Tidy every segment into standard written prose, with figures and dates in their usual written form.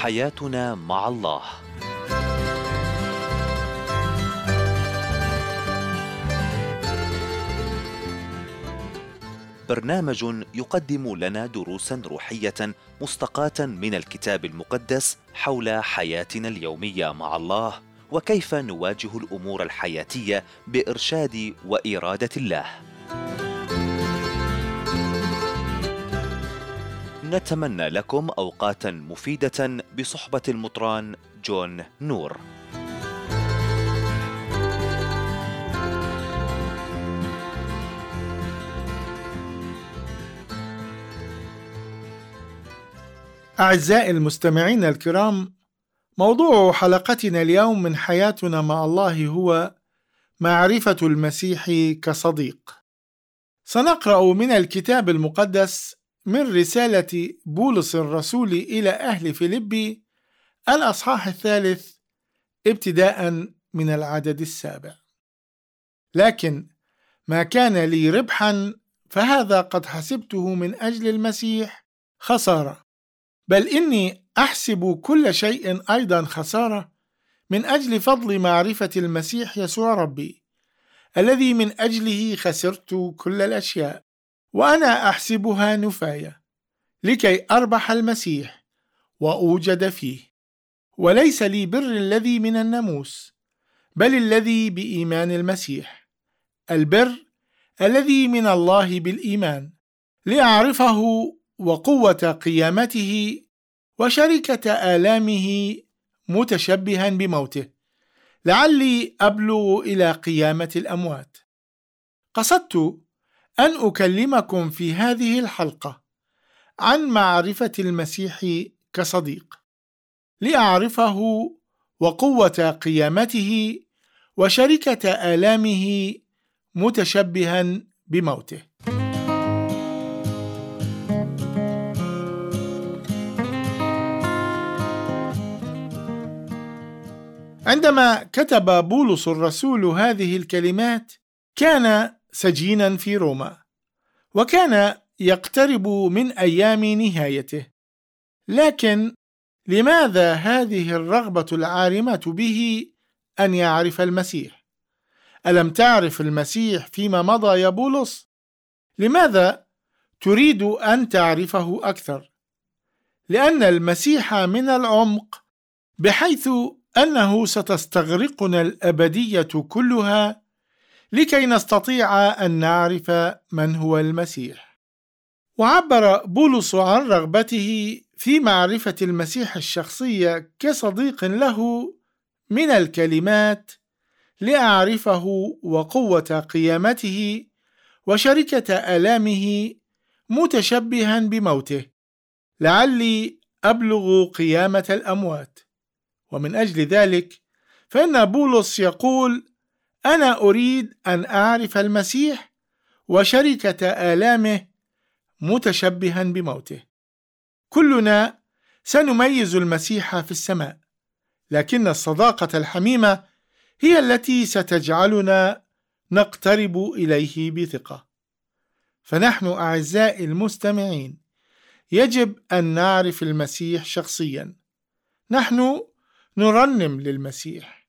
حياتنا مع الله. برنامج يقدم لنا دروسا روحية مستقاة من الكتاب المقدس حول حياتنا اليومية مع الله، وكيف نواجه الأمور الحياتية بإرشاد وإرادة الله. نتمنى لكم أوقاتا مفيدة بصحبة المطران جون نور. أعزائي المستمعين الكرام، موضوع حلقتنا اليوم من حياتنا مع الله هو معرفة المسيح كصديق. سنقرأ من الكتاب المقدس من رسالة بولس الرسول إلى أهل فيلبي الأصحاح 3 ابتداء من العدد 7. لكن ما كان لي ربحا فهذا قد حسبته من أجل المسيح خسارة، بل إني أحسب كل شيء أيضا خسارة من أجل فضل معرفة المسيح يسوع ربي، الذي من أجله خسرت كل الأشياء، وأنا أحسبها نفاية، لكي أربح المسيح وأوجد فيه، وليس لي بر الذي من الناموس، بل الذي بإيمان المسيح، البر الذي من الله بالإيمان، لأعرفه وقوة قيامته وشركة آلامه متشبها بموته، لعلي أبلغ إلى قيامة الأموات. قصدت أن أكلمكم في هذه الحلقة عن معرفة المسيح كصديق، لأعرفه وقوة قيامته وشركة آلامه متشبها بموته. عندما كتب بولس الرسول هذه الكلمات كان سجينا في روما، وكان يقترب من أيام نهايته. لكن لماذا هذه الرغبة العارمة به أن يعرف المسيح؟ ألم تعرف المسيح فيما مضى يا بولس؟ لماذا تريد أن تعرفه أكثر؟ لأن المسيح من العمق، بحيث أنه ستستغرقنا الأبدية كلها لكي نستطيع أن نعرف من هو المسيح. وعبر بولس عن رغبته في معرفة المسيح الشخصية كصديق له من الكلمات: لأعرفه وقوة قيامته وشركة آلامه متشبها بموته، لعلي أبلغ قيامة الأموات. ومن أجل ذلك فإن بولس يقول: أنا أريد أن أعرف المسيح وشركة آلامه متشبها بموته. كلنا سنميز المسيح في السماء، لكن الصداقة الحميمة هي التي ستجعلنا نقترب إليه بثقة. فنحن أعزائي المستمعين يجب أن نعرف المسيح شخصيا. نحن نرنم للمسيح،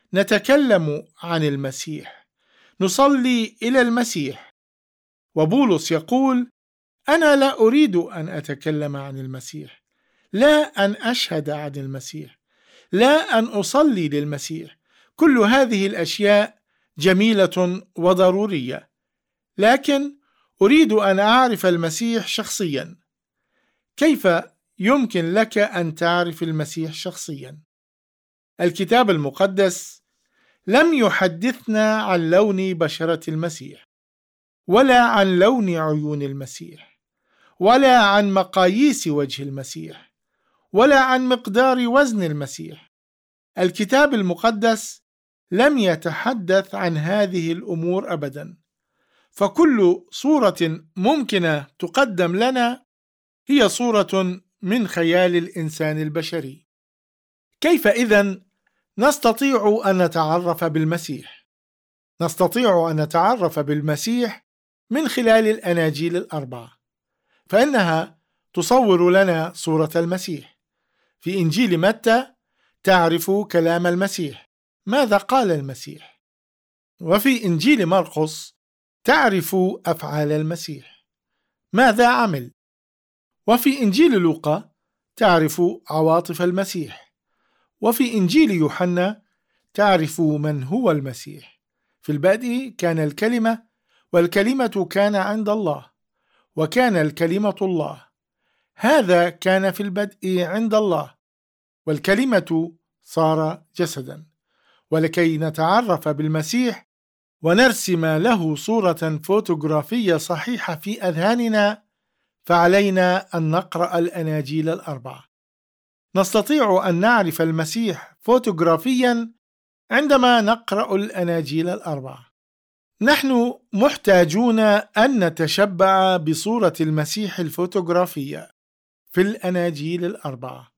نتكلم عن المسيح، نصلي إلى المسيح. وبولس يقول: أنا لا أريد أن أتكلم عن المسيح، لا أن أشهد عن المسيح، لا أن أصلي للمسيح. كل هذه الأشياء جميلة وضرورية، لكن أريد أن أعرف المسيح شخصيا. كيف يمكن لك أن تعرف المسيح شخصيا؟ الكتاب المقدس لم يحدثنا عن لون بشرة المسيح، ولا عن لون عيون المسيح، ولا عن مقاييس وجه المسيح، ولا عن مقدار وزن المسيح. الكتاب المقدس لم يتحدث عن هذه الأمور أبدا. فكل صورة ممكنة تقدم لنا هي صورة من خيال الإنسان البشري. كيف إذن نستطيع أن نتعرف بالمسيح؟ نستطيع أن نتعرف بالمسيح من خلال الأناجيل الأربعة، فإنها تصور لنا صورة المسيح. في إنجيل متى تعرف كلام المسيح، ماذا قال المسيح؟ وفي إنجيل مرقس تعرف أفعال المسيح، ماذا عمل؟ وفي إنجيل لوقا تعرف عواطف المسيح، وفي إنجيل يوحنا تعرف من هو المسيح. في البدء كان الكلمة، والكلمة كان عند الله، وكان الكلمة الله. هذا كان في البدء عند الله، والكلمة صار جسدا. ولكي نتعرف بالمسيح ونرسم له صورة فوتوغرافية صحيحة في أذهاننا، فعلينا أن نقرأ الأناجيل الأربعة. نستطيع أن نعرف المسيح فوتوغرافيا عندما نقرأ الأناجيل الأربعة. نحن محتاجون أن نتشبع بصورة المسيح الفوتوغرافية في الأناجيل الأربعة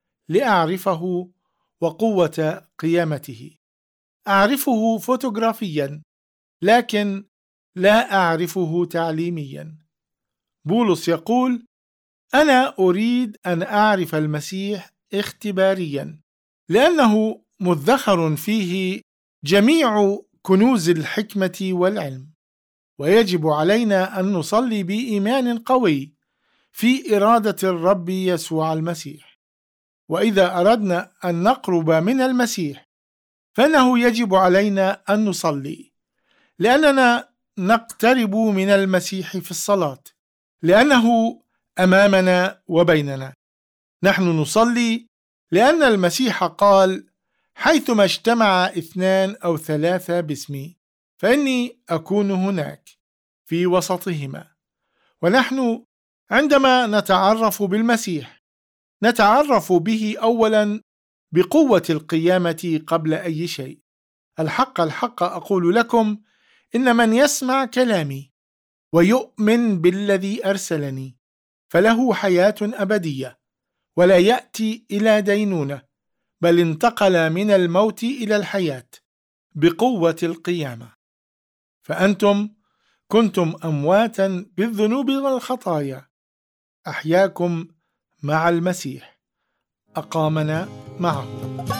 لأعرفه وقوة قيامته. أعرفه فوتوغرافيا، لكن لا أعرفه تعليميا. بولس يقول: أنا أريد أن أعرف المسيح اختباريا، لأنه مدخر فيه جميع كنوز الحكمة والعلم، ويجب علينا أن نصلي بإيمان قوي في إرادة الرب يسوع المسيح. وإذا أردنا أن نقرب من المسيح فإنه يجب علينا أن نصلي، لأننا نقترب من المسيح في الصلاة، لأنه أمامنا وبيننا. نحن نصلي لأن المسيح قال: حيثما اجتمع 2 أو 3 باسمي فإني أكون هناك في وسطهما. ونحن عندما نتعرف بالمسيح نتعرف به أولا بقوة القيامة قبل أي شيء. الحق الحق أقول لكم، إن من يسمع كلامي ويؤمن بالذي أرسلني فله حياة أبدية، ولا يأتي إلى دينونة، بل انتقل من الموت إلى الحياة بقوة القيامة. فأنتم كنتم أمواتا بالذنوب والخطايا، أحياكم مع المسيح، أقامنا معه.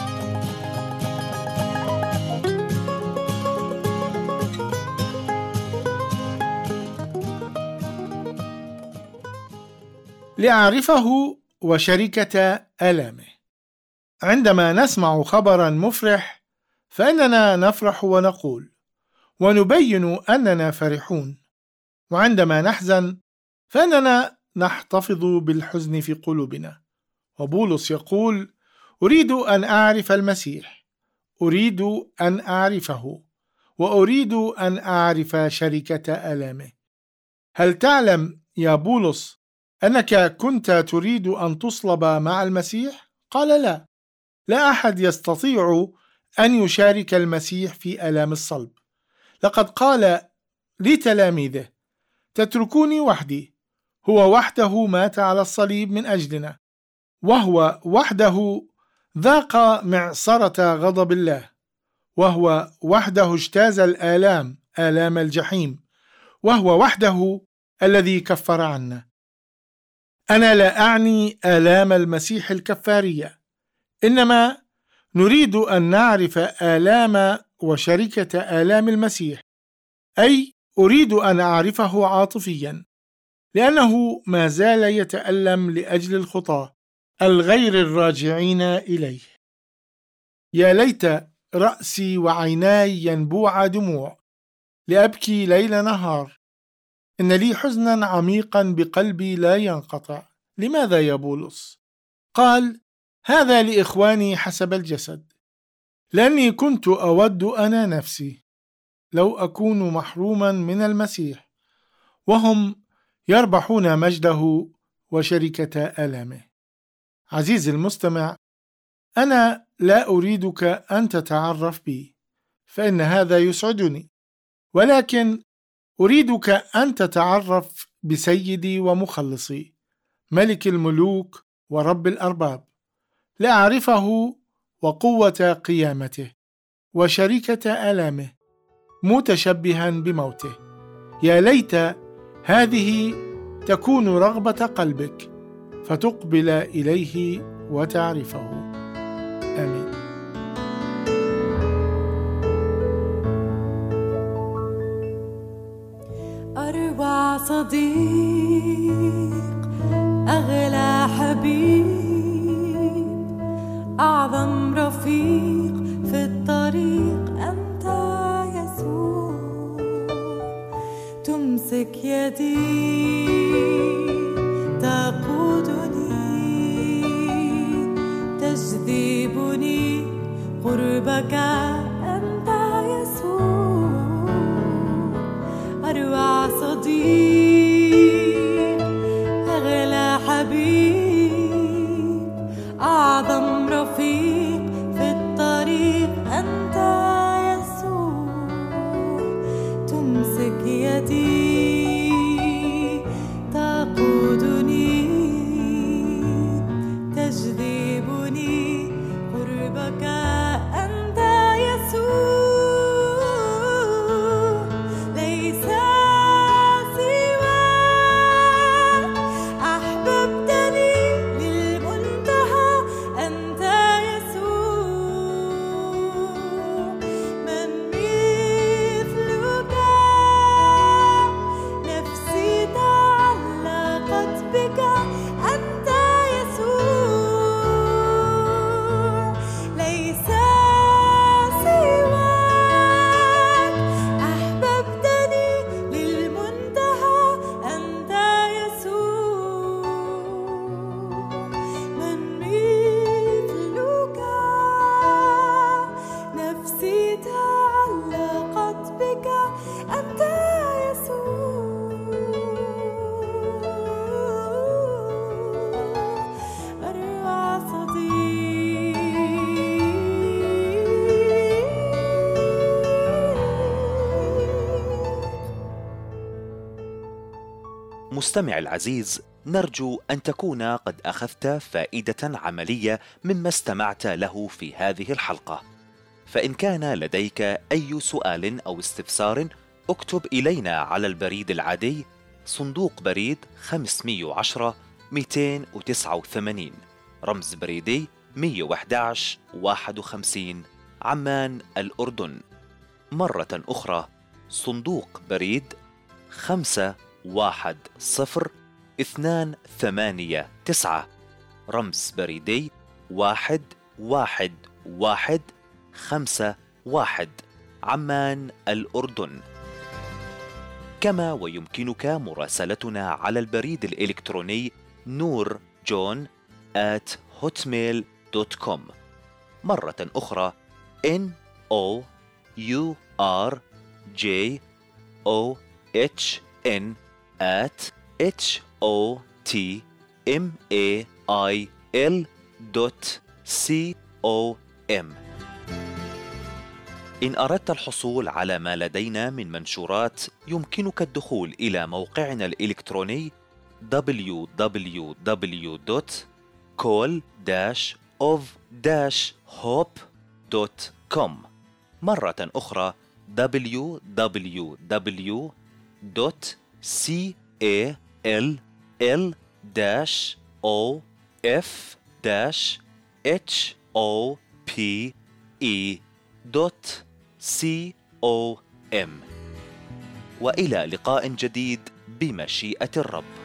لأعرفه وشركة آلامه. عندما نسمع خبرا مفرح فإننا نفرح ونقول ونبين أننا فرحون، وعندما نحزن فإننا نحتفظ بالحزن في قلوبنا. وبولس يقول: أريد أن أعرف المسيح، أريد أن أعرفه، وأريد أن أعرف شركة آلامه. هل تعلم يا بولس أنك كنت تريد أن تصلب مع المسيح؟ قال: لا، لا أحد يستطيع أن يشارك المسيح في آلام الصلب. لقد قال لتلاميذه: تتركوني وحدي. هو وحده مات على الصليب من أجلنا، وهو وحده ذاق معصرة غضب الله، وهو وحده اجتاز الآلام، آلام الجحيم، وهو وحده الذي كفر عنا. أنا لا أعني آلام المسيح الكفارية، إنما نريد أن نعرف آلام وشركة آلام المسيح، أي أريد أن أعرفه عاطفيا، لأنه ما زال يتألم لأجل الخطاة الغير الراجعين إليه. يا ليت رأسي وعيناي ينبوع دموع لأبكي ليل نهار، إن لي حزنا عميقا بقلبي لا ينقطع. لماذا يا بولس؟ قال: هذا لإخواني حسب الجسد، لأني كنت أود أنا نفسي لو أكون محروما من المسيح وهم يربحون مجده وشركة آلامه. عزيزي المستمع، أنا لا أريدك أن تتعرف بي، فإن هذا يسعدني، ولكن أريدك أن تتعرف بسيدي ومخلصي، ملك الملوك ورب الأرباب، لأعرفه وقوة قيامته وشركة آلامه، متشبها بموته. يا ليت هذه تكون رغبة قلبك فتقبل إليه وتعرفه. آمين. أروع صديق، أغلى حبيب، أعظم رفيق في الطريق، أنت يسوع. تمسك يدي تقودني، تجذبني قربك، أنت يسوع. أروع صديق، أغلى حبيب، أعظم رفيق في الطريق، أنت يسوع. تمسك يدي تقودني، تجذبني قربك، أنت يسوع. مستمع العزيز، نرجو أن تكون قد أخذت فائدة عملية مما استمعت له في هذه الحلقة. فإن كان لديك أي سؤال أو استفسار، اكتب إلينا على البريد العادي صندوق بريد 510 289 رمز بريدي 111 51 عمان الأردن. مرة أخرى صندوق بريد 510-289 رمز بريدي 11151 عمان الأردن. كما ويمكنك مراسلتنا على البريد الإلكتروني noorjohn@hotmail.com. مرة أخرى nourjohn@hotmail.com. إن أردت الحصول على ما لدينا من منشورات، يمكنك الدخول إلى موقعنا الإلكتروني www.call-of-hope.com. مرة أخرى www.call-of-hope.com. وإلى لقاء جديد بمشيئة الرب.